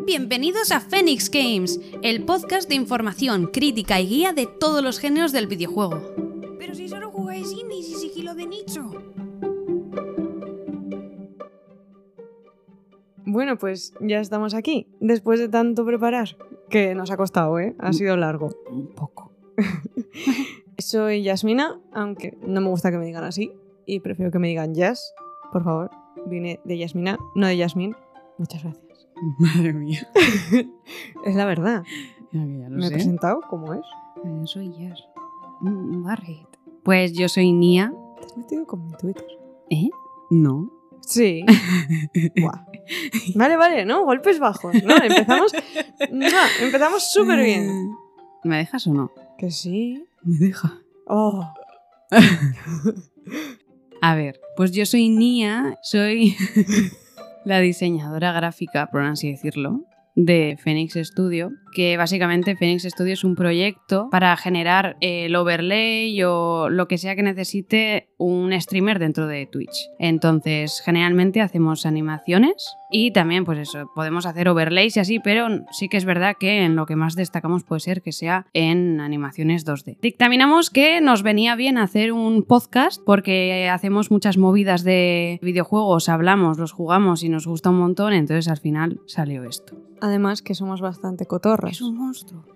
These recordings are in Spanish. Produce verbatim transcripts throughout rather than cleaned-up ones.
Bienvenidos a Phoenix Games, el podcast de información, crítica y guía de todos los géneros del videojuego. Pero si solo jugáis indies y sigilo de nicho. Bueno, pues ya estamos aquí, después de tanto preparar, que nos ha costado, ¿eh? Ha sido largo. Un poco. Soy Yasmina, aunque no me gusta que me digan así, y prefiero que me digan Yas, por favor. Vine de Yasmina, no de Yasmin. Muchas gracias. Madre mía. Es la verdad. Ya que ya lo ¿Me sé. he presentado? ¿Cómo es? Eh, soy Yas. Mm, Barret. Pues yo soy Nia. ¿Te has metido con mi Twitter? ¿Eh? No. Sí. Buah. Vale, vale, ¿no? Golpes bajos, ¿no? Empezamos... ¡Mua! Empezamos súper bien. ¿Me dejas o no? Que sí. Me deja. Oh. A ver, pues yo soy Nia, soy la diseñadora gráfica, por así decirlo, de Phoenix Studio, que básicamente Phoenix Studio es un proyecto para generar el overlay o lo que sea que necesite un streamer dentro de Twitch. Entonces, generalmente hacemos animaciones y también, pues eso, podemos hacer overlays y así, pero sí que es verdad que en lo que más destacamos puede ser que sea en animaciones dos D. Dictaminamos que nos venía bien hacer un podcast porque hacemos muchas movidas de videojuegos, hablamos, los jugamos y nos gusta un montón, entonces al final salió esto. Además que somos bastante cotorras. Es un monstruo.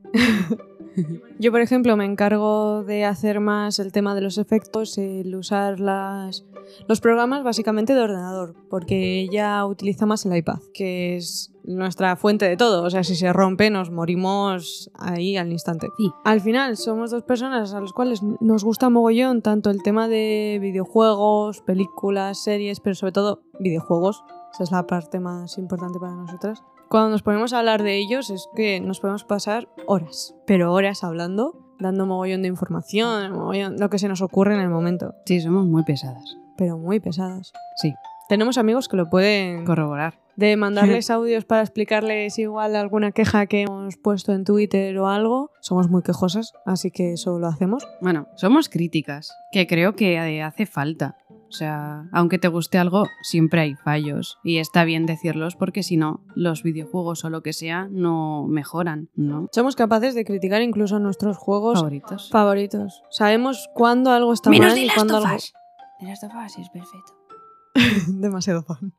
Yo, por ejemplo, me encargo de hacer más el tema de los efectos, el usar las, los programas básicamente de ordenador, porque ella utiliza más el iPad, que es nuestra fuente de todo. O sea, si se rompe nos morimos ahí al instante. Sí. Al final somos dos personas a las cuales nos gusta mogollón tanto el tema de videojuegos, películas, series, pero sobre todo videojuegos. Esa es la parte más importante para nosotras. Cuando nos ponemos a hablar de ellos es que nos podemos pasar horas, pero horas hablando, dando mogollón de información, mogollón, lo que se nos ocurre en el momento. Sí, somos muy pesadas. Pero muy pesadas. Sí. Tenemos amigos que lo pueden Corroborar. de mandarles audios para explicarles igual alguna queja que hemos puesto en Twitter o algo. Somos muy quejosas, así que eso lo hacemos. Bueno, somos críticas, que creo que hace falta. O sea, aunque te guste algo, siempre hay fallos. Y está bien decirlos porque si no, los videojuegos o lo que sea no mejoran, ¿no? Somos capaces de criticar incluso nuestros juegos Favoritos. favoritos. Sabemos cuándo algo está Menos mal de y Last cuándo of algo... Us. De Last of Us es perfecto. Demasiado fan.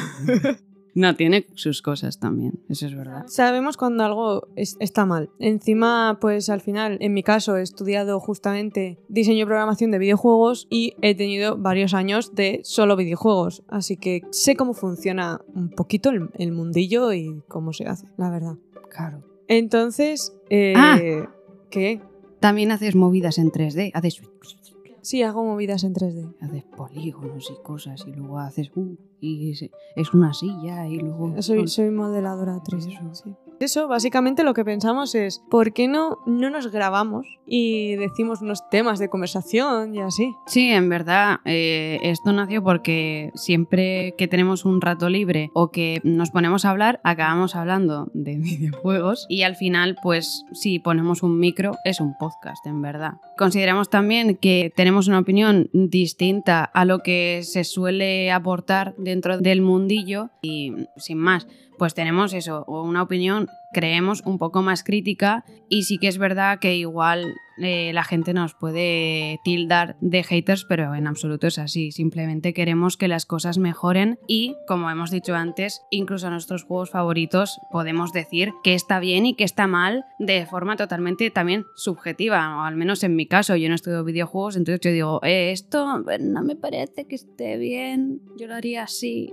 No, tiene sus cosas también, eso es verdad. Sabemos cuando algo es, está mal. Encima, pues al final, en mi caso, he estudiado justamente diseño y programación de videojuegos y he tenido varios años de solo videojuegos. Así que sé cómo funciona un poquito el, el mundillo y cómo se hace, la verdad. Claro. Entonces, eh, Ah. ¿qué? También haces movidas en tres D, haces, Sí, hago movidas en tres D. haces polígonos y cosas y luego haces... Uh, y es, es una silla y luego... Soy, soy modeladora tres D. Eso. Sí. Eso, básicamente lo que pensamos es, ¿por qué no, no nos grabamos y decimos unos temas de conversación y así? Sí, en verdad, eh, esto nació porque siempre que tenemos un rato libre o que nos ponemos a hablar, acabamos hablando de videojuegos y al final, pues, si ponemos un micro, es un podcast, en verdad. Consideramos también que tenemos una opinión distinta a lo que se suele aportar dentro del mundillo y, sin más, pues tenemos eso, una opinión, creemos, un poco más crítica y sí que es verdad que igual eh, la gente nos puede tildar de haters, pero en absoluto es así. Simplemente queremos que las cosas mejoren y, como hemos dicho antes, incluso nuestros juegos favoritos podemos decir que está bien y que está mal de forma totalmente también subjetiva, o al menos en mi caso, yo no estudio videojuegos, entonces yo digo, eh, esto no me parece que esté bien, yo lo haría así.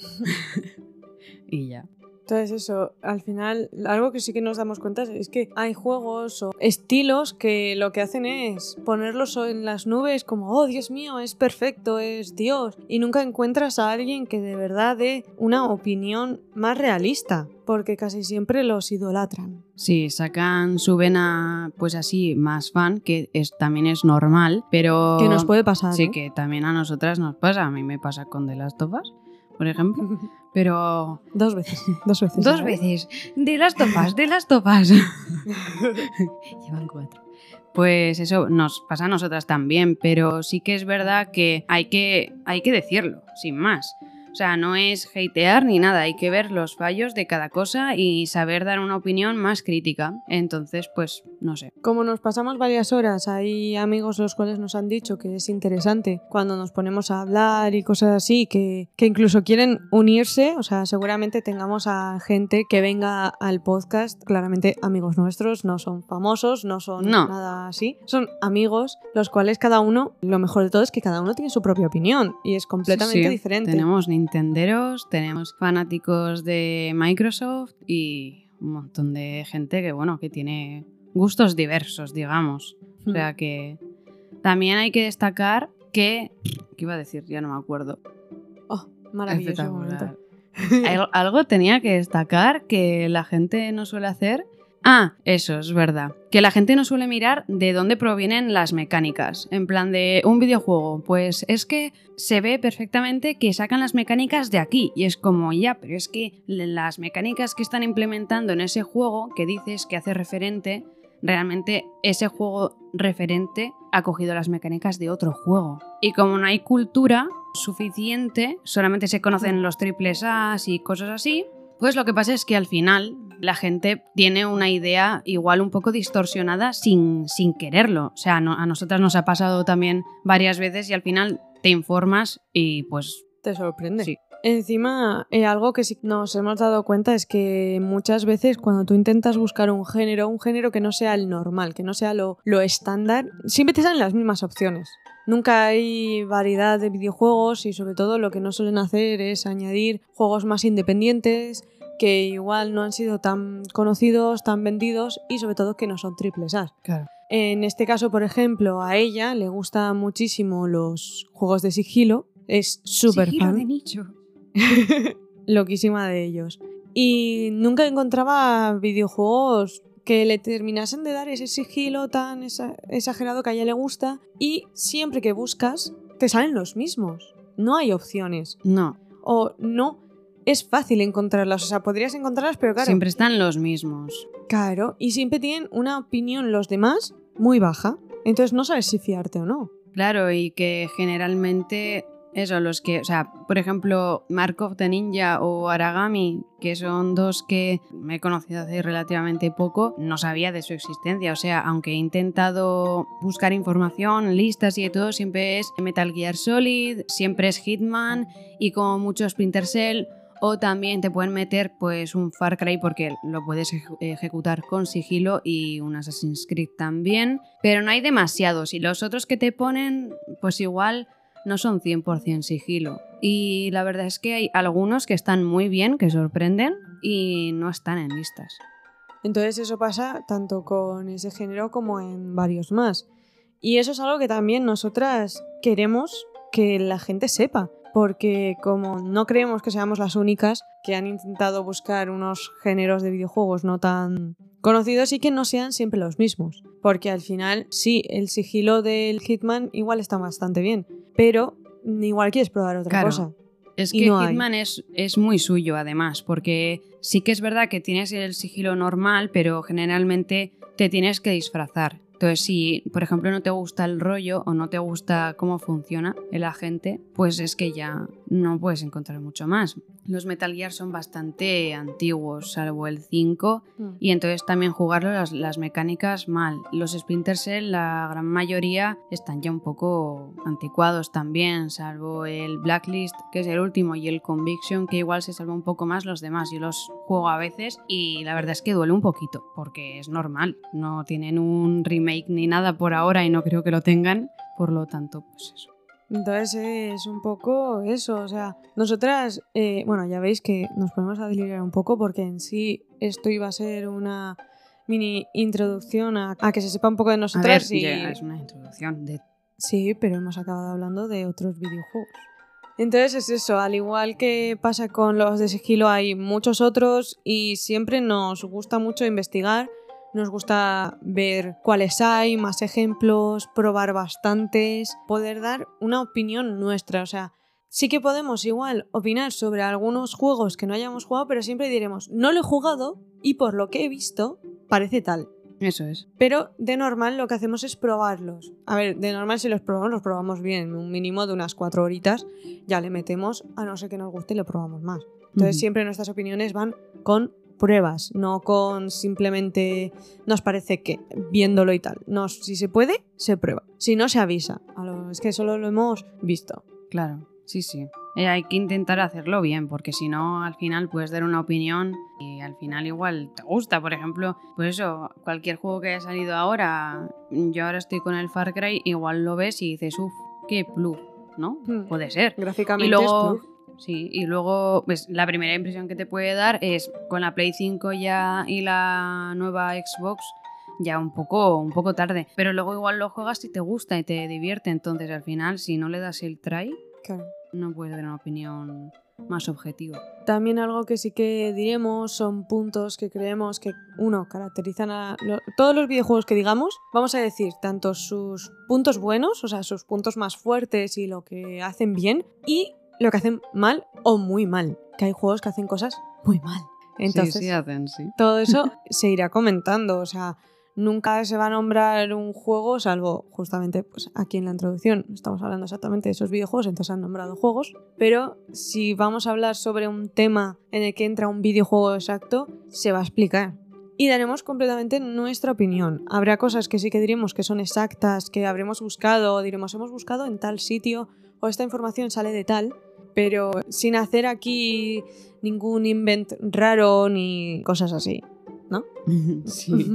Y ya. Entonces eso, al final, algo que sí que nos damos cuenta es que hay juegos o estilos que lo que hacen es ponerlos en las nubes como, oh Dios mío, es perfecto, es Dios. Y nunca encuentras a alguien que de verdad dé una opinión más realista, porque casi siempre los idolatran. Sí, sacan su vena, pues así, más fan, que es, también es normal, pero... Que nos puede pasar, Sí, ¿no? que también a nosotras nos pasa. A mí me pasa con The Last of Us, por ejemplo, pero... Dos veces, dos veces. Dos ¿sabes? veces. De Last of Us, de Last of Us. Llevan cuatro. Pues eso nos pasa a nosotras también, pero sí que es verdad que hay que, hay que decirlo, sin más. O sea, no es hatear ni nada, hay que ver los fallos de cada cosa y saber dar una opinión más crítica. Entonces, pues, no sé. Como nos pasamos varias horas, hay amigos los cuales nos han dicho que es interesante cuando nos ponemos a hablar y cosas así, que, que incluso quieren unirse, o sea, seguramente tengamos a gente que venga al podcast, claramente amigos nuestros, no son famosos, no son No. nada así, son amigos, los cuales cada uno, lo mejor de todo es que cada uno tiene su propia opinión y es completamente Sí, sí. diferente. Tenemos nintenderos, tenemos fanáticos de Microsoft y un montón de gente que, bueno, que tiene gustos diversos, digamos. O sea que también hay que destacar que... ¿Qué iba a decir? Ya no me acuerdo. Oh, maravilloso Espectacular. momento. Al- Algo tenía que destacar que la gente no suele hacer. Ah, eso es verdad. Que la gente no suele mirar de dónde provienen las mecánicas. En plan de un videojuego, pues es que se ve perfectamente que sacan las mecánicas de aquí. Y es como, ya, pero es que las mecánicas que están implementando en ese juego, que dices que hace referente, realmente ese juego referente ha cogido las mecánicas de otro juego. Y como no hay cultura suficiente, solamente se conocen los triples A y cosas así, pues lo que pasa es que al final la gente tiene una idea igual un poco distorsionada sin, sin quererlo. O sea, no, a nosotras nos ha pasado también varias veces y al final te informas y pues... Te sorprende. Sí. Encima, eh, algo que sí nos hemos dado cuenta es que muchas veces cuando tú intentas buscar un género, un género que no sea el normal, que no sea lo, lo estándar, siempre te salen las mismas opciones. Nunca hay variedad de videojuegos y sobre todo lo que no suelen hacer es añadir juegos más independientes que igual no han sido tan conocidos, tan vendidos y sobre todo que no son triples A. Claro. En este caso, por ejemplo, a ella le gustan muchísimo los juegos de sigilo, es súper Sigilo fan. de nicho. Loquísima de ellos. Y nunca encontraba videojuegos que le terminasen de dar ese sigilo tan esa- exagerado que a ella le gusta y siempre que buscas te salen los mismos. No hay opciones. No, O no es fácil encontrarlas. O sea, podrías encontrarlas, pero claro. siempre están los mismos. Claro, y siempre tienen una opinión los demás muy baja. Entonces no sabes si fiarte o no. Claro, y que generalmente eso, los que, o sea, por ejemplo, Mark of the Ninja o Aragami, que son dos que me he conocido hace relativamente poco, no sabía de su existencia. O sea, aunque he intentado buscar información, listas y de todo, siempre es Metal Gear Solid, siempre es Hitman y como mucho Splinter Cell. O también te pueden meter pues un Far Cry porque lo puedes eje- ejecutar con sigilo y un Assassin's Creed también. Pero no hay demasiados y los otros que te ponen pues igual no son cien por ciento sigilo. Y la verdad es que hay algunos que están muy bien, que sorprenden y no están en listas. Entonces eso pasa tanto con ese género como en varios más. Y eso es algo que también nosotras queremos que la gente sepa. Porque como no creemos que seamos las únicas que han intentado buscar unos géneros de videojuegos no tan conocidos y que no sean siempre los mismos. Porque al final, sí, el sigilo del Hitman igual está bastante bien, pero igual quieres probar otra Claro. cosa. Es Y que no hay. Hitman es, es muy suyo además, porque sí que es verdad que tienes el sigilo normal, pero generalmente te tienes que disfrazar. Entonces, si, por ejemplo, no te gusta el rollo o no te gusta cómo funciona el agente, pues es que ya no puedes encontrar mucho más. Los Metal Gear son bastante antiguos, salvo el cinco, Mm. y entonces también jugarlo las, las mecánicas mal. Los Splinter Cell, la gran mayoría, están ya un poco anticuados también, salvo el Blacklist, que es el último, y el Conviction, que igual se salva un poco más los demás. Yo los juego a veces y la verdad es que duele un poquito, porque es normal. No tienen un remake ni nada por ahora y no creo que lo tengan, por lo tanto, pues eso. Entonces es un poco eso, o sea, nosotras, eh, bueno, ya veis que nos ponemos a delirar un poco porque en sí esto iba a ser una mini introducción a, a que se sepa un poco de A ver, nosotras y... ya es una introducción de... Sí, pero hemos acabado hablando de otros videojuegos. Entonces es eso, al igual que pasa con los de sigilo hay muchos otros y siempre nos gusta mucho investigar. Nos gusta ver cuáles hay, más ejemplos, probar bastantes, poder dar una opinión nuestra. O sea, sí que podemos igual opinar sobre algunos juegos que no hayamos jugado, pero siempre diremos, no lo he jugado y por lo que he visto, parece tal. Eso es. Pero de normal lo que hacemos es probarlos. A ver, de normal si los probamos, los probamos bien. Un mínimo de unas cuatro horitas ya le metemos, a no ser que nos guste y lo probamos más. Entonces Ujú. siempre nuestras opiniones van con pruebas, no con simplemente nos parece que, viéndolo y tal. No, si se puede, se prueba. Si no, se avisa. A lo- es que solo lo hemos visto. Claro, sí, sí. Eh, hay que intentar hacerlo bien, porque si no, al final puedes dar una opinión y al final igual te gusta. Por ejemplo, pues eso, cualquier juego que haya salido ahora, yo ahora estoy con el Far Cry, igual lo ves y dices, uff, qué plus, ¿no? Hmm. Puede ser. Gráficamente Y luego, es plus. sí, y luego, pues la primera impresión que te puede dar es con la Play cinco ya y la nueva Xbox, ya un poco, un poco tarde. Pero luego igual lo juegas y te gusta y te divierte. Entonces, al final, si no le das el try, Claro. no puedes dar una opinión más objetiva. También algo que sí que diremos son puntos que creemos que, uno, caracterizan a lo- todos los videojuegos que digamos. Vamos a decir tanto sus puntos buenos, o sea, sus puntos más fuertes y lo que hacen bien, y lo que hacen mal o muy mal. Que hay juegos que hacen cosas muy mal. Entonces, sí, sí hacen, sí. todo eso se irá comentando. O sea, nunca se va a nombrar un juego, salvo justamente pues, aquí en la introducción. Estamos hablando exactamente de esos videojuegos, entonces han nombrado juegos. Pero si vamos a hablar sobre un tema en el que entra un videojuego exacto, se va a explicar. Y daremos completamente nuestra opinión. Habrá cosas que sí que diremos que son exactas, que habremos buscado, o diremos hemos buscado en tal sitio, o esta información sale de tal, pero sin hacer aquí ningún invent raro ni cosas así, ¿no? Sí.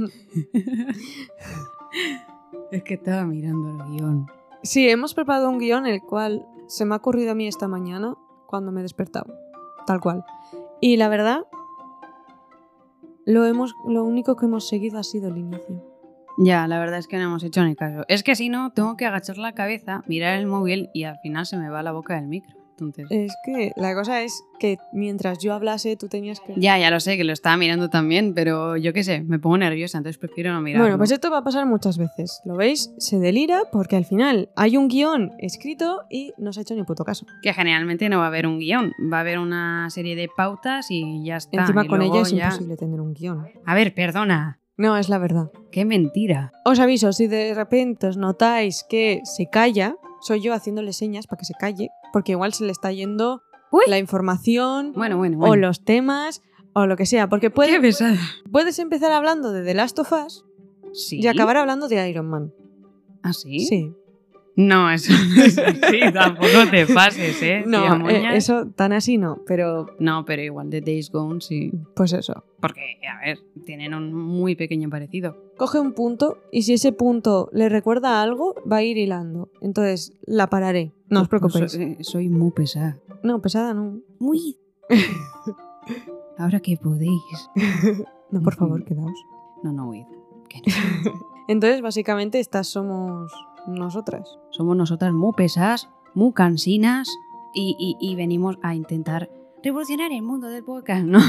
Es que estaba mirando el guión. Sí, hemos preparado un guión el cual se me ha ocurrido a mí esta mañana cuando me he despertado, tal cual. Y la verdad, lo, hemos, lo único que hemos seguido ha sido el inicio. Ya, la verdad es que no hemos hecho ni caso. Es que si no, tengo que agachar la cabeza, mirar el móvil y al final se me va la boca del micro. Entonces... Es que la cosa es que mientras yo hablase, tú tenías que... Ya, ya lo sé, que lo estaba mirando también, pero yo qué sé, me pongo nerviosa, entonces prefiero no mirarlo. Bueno, pues esto va a pasar muchas veces. ¿Lo veis? Se delira porque al final hay un guión escrito y no se ha hecho ni puto caso. Que generalmente no va a haber un guión, va a haber una serie de pautas y ya está. Encima y con luego ella es ya... imposible tener un guión. A ver, perdona, No, es la verdad. qué mentira. Os aviso, si de repente os notáis que se calla, soy yo haciéndole señas para que se calle, porque igual se le está yendo Uy. la información Bueno, bueno, bueno. o los temas o lo que sea, porque Qué puede- pesada. puedes empezar hablando de The Last of Us ¿Sí? y acabar hablando de Iron Man. ¿Ah, sí? Sí. No, eso no es así, tampoco te pases, ¿eh? No, tía eh, moñas. eso tan así no, pero No, pero igual de Days Gone sí. pues eso. Porque, a ver, tienen un muy pequeño parecido. Coge un punto y si ese punto le recuerda a algo, va a ir hilando. Entonces la pararé. No os preocupéis. Soy, soy muy pesada. No, pesada no. Muy. Ahora que podéis. No, por favor, quedaos. No, no, huid. Que no. Entonces, básicamente, estas somos nosotras. Somos nosotras muy pesadas, muy cansinas y, y, y venimos a intentar revolucionar el mundo del podcast, ¿no?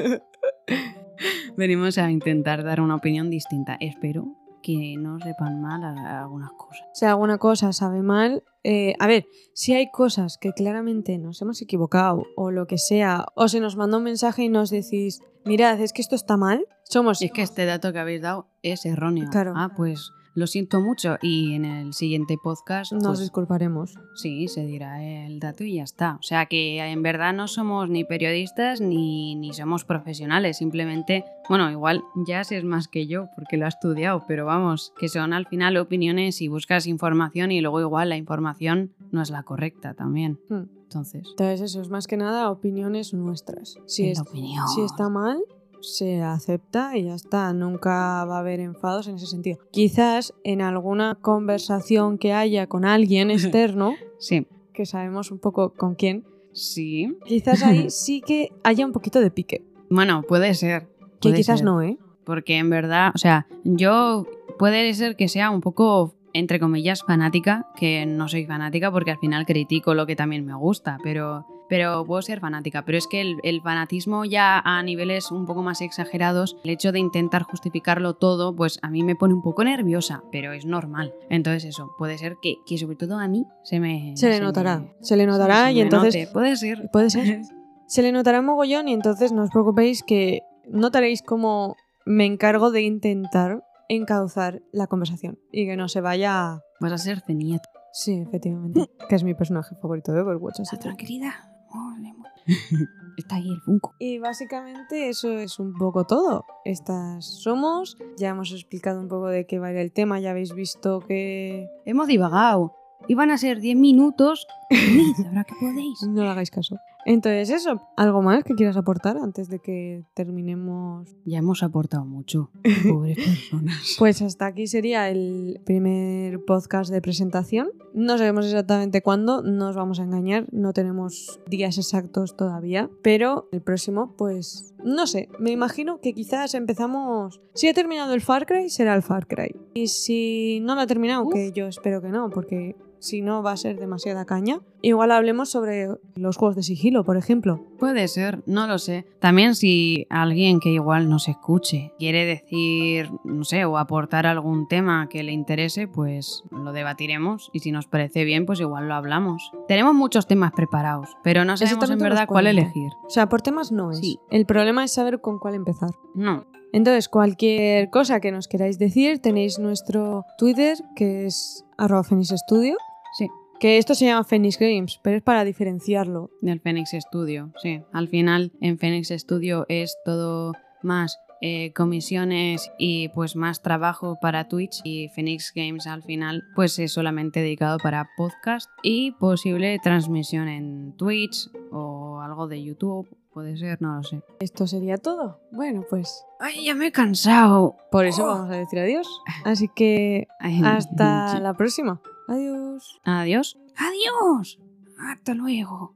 Venimos a intentar dar una opinión distinta. Espero que no sepan mal a, a algunas cosas. Si alguna cosa sabe mal, eh, a ver, si hay cosas que claramente nos hemos equivocado o lo que sea, o se nos manda un mensaje y nos decís, mirad, es que esto está mal, somos... Es que este dato que habéis dado es erróneo. Claro. Ah, pues lo siento mucho y en el siguiente podcast Nos pues, disculparemos. sí, se dirá el dato y ya está. O sea que en verdad no somos ni periodistas ni, ni somos profesionales, simplemente, bueno, igual Jazz es más que yo porque lo ha estudiado, pero vamos, que son al final opiniones y buscas información y luego igual la información no es la correcta también. Hmm. Entonces, Entonces eso es más que nada opiniones nuestras. Si, es es, la opinión. si está mal, se acepta y ya está. Nunca va a haber enfados en ese sentido. Quizás en alguna conversación que haya con alguien externo, Sí, que sabemos un poco con quién, sí. quizás ahí sí que haya un poquito de pique. Bueno, puede ser. Que puede quizás ser. no, ¿eh? Porque en verdad, o sea, yo puede ser que sea un poco, entre comillas, fanática, que no soy fanática porque al final critico lo que también me gusta, pero, pero puedo ser fanática. Pero es que el, el fanatismo ya a niveles un poco más exagerados, el hecho de intentar justificarlo todo, pues a mí me pone un poco nerviosa, pero es normal. Entonces eso, puede ser que, que sobre todo a mí se me... Se le notará. me- Se le notará se y me entonces... note. Puede ser. Puede ser. Se le notará mogollón y entonces no os preocupéis que notaréis como me encargo de intentar encauzar la conversación y que no se vaya... Vas a ser Zenyatta. Sí, efectivamente. Que es mi personaje favorito de Overwatch. Así La que... tranquilidad. Está ahí el Funko. Y básicamente eso es un poco todo. Estas somos. Ya hemos explicado un poco de qué va a ir el tema. Ya habéis visto que... Hemos divagado. Iban a ser diez minutos. Ahora que podéis. No le hagáis caso. Entonces eso, ¿algo más que quieras aportar antes de que terminemos? Ya hemos aportado mucho. Pobres personas. Pues hasta aquí sería el primer podcast de presentación. No sabemos exactamente cuándo, no os vamos a engañar, no tenemos días exactos todavía, pero el próximo, pues no sé, me imagino que quizás empezamos... Si ha terminado el Far Cry, será el Far Cry. Y si no lo ha terminado, Uf. que yo espero que no, porque... si no va a ser demasiada caña. Igual hablemos sobre los juegos de sigilo, por ejemplo. Puede ser, no lo sé. También si alguien que igual nos escuche quiere decir, no sé, o aportar algún tema que le interese, pues lo debatiremos y si nos parece bien, pues igual lo hablamos. Tenemos muchos temas preparados, pero no sabemos en verdad cuál elegir. O sea, por temas no es. Sí. El problema es saber con cuál empezar. No. Entonces, cualquier cosa que nos queráis decir, tenéis nuestro Twitter, que es arroba Phoenix Studio. Sí. Que esto se llama Phoenix Games, pero es para diferenciarlo. Del Phoenix Studio, sí. Al final, en Phoenix Studio es todo más eh, comisiones y pues más trabajo para Twitch, y Phoenix Games al final pues es solamente dedicado para podcast y posible transmisión en Twitch o algo de YouTube. Puede ser, no lo sé. ¿Esto sería todo? Bueno, pues... ¡Ay, ya me he cansado! Por eso oh. vamos a decir adiós. Así que Ay, hasta la próxima. Adiós. Adiós. Adiós. Hasta luego.